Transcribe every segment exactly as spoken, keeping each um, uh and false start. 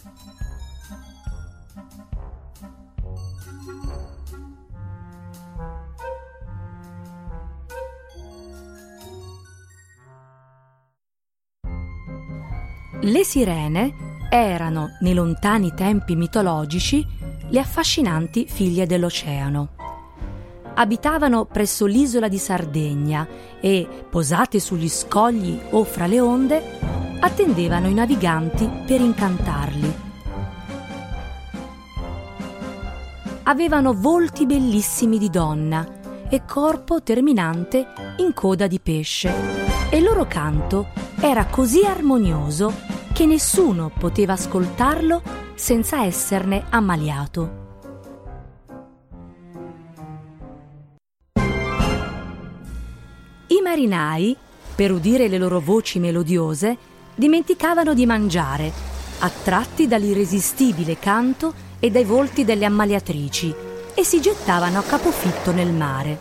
Le sirene erano, nei lontani tempi mitologici, le affascinanti figlie dell'oceano. Abitavano presso l'isola di Sardegna e, posate sugli scogli o fra le onde, attendevano i naviganti per incantarli. Avevano volti bellissimi di donna e corpo terminante in coda di pesce, e il loro canto era così armonioso che nessuno poteva ascoltarlo senza esserne ammaliato. I marinai, per udire le loro voci melodiose, dimenticavano di mangiare, attratti dall'irresistibile canto e dai volti delle ammaliatrici, e si gettavano a capofitto nel mare.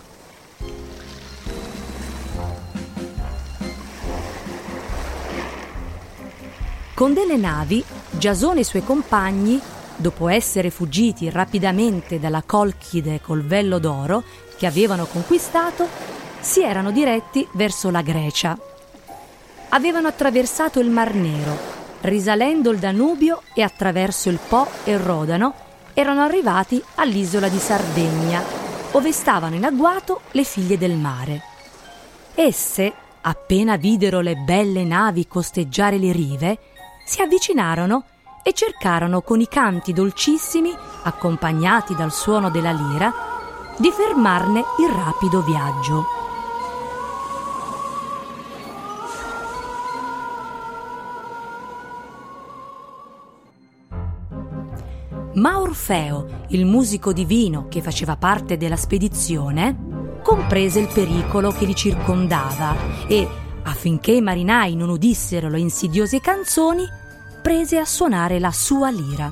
Con delle navi, Giasone e i suoi compagni, dopo essere fuggiti rapidamente dalla Colchide col vello d'oro che avevano conquistato, si erano diretti verso la Grecia. Avevano attraversato il Mar Nero, risalendo il Danubio e attraverso il Po e il Rodano, erano arrivati all'isola di Sardegna, ove stavano in agguato le figlie del mare. Esse, appena videro le belle navi costeggiare le rive, si avvicinarono e cercarono con i canti dolcissimi, accompagnati dal suono della lira, di fermarne il rapido viaggio. Ma Orfeo, il musico divino che faceva parte della spedizione, comprese il pericolo che li circondava e, affinché i marinai non udissero le insidiose canzoni, prese a suonare la sua lira.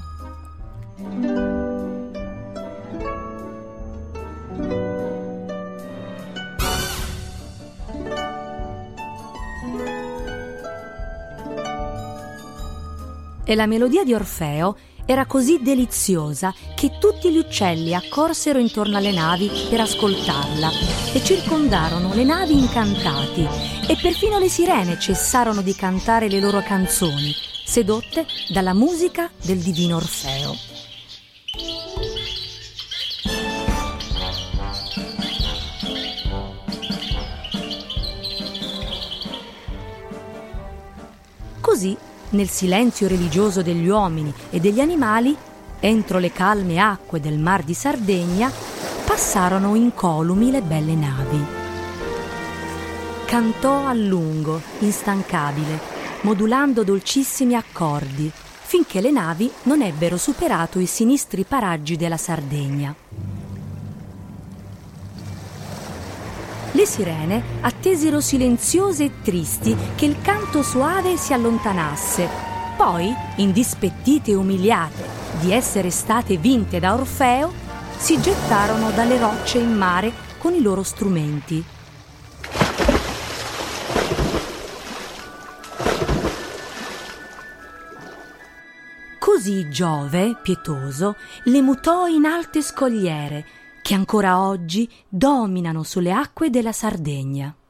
E la melodia di Orfeo era così deliziosa che tutti gli uccelli accorsero intorno alle navi per ascoltarla e circondarono le navi incantati, e perfino le sirene cessarono di cantare le loro canzoni, sedotte dalla musica del divino Orfeo. Così, nel silenzio religioso degli uomini e degli animali, entro le calme acque del Mar di Sardegna, passarono incolumi le belle navi. Cantò a lungo, instancabile, modulando dolcissimi accordi, finché le navi non ebbero superato i sinistri paraggi della Sardegna. Le sirene attesero silenziose e tristi che il canto soave si allontanasse. Poi, indispettite e umiliate di essere state vinte da Orfeo, si gettarono dalle rocce in mare con i loro strumenti. Così Giove, pietoso, le mutò in alte scogliere che ancora oggi dominano sulle acque della Sardegna.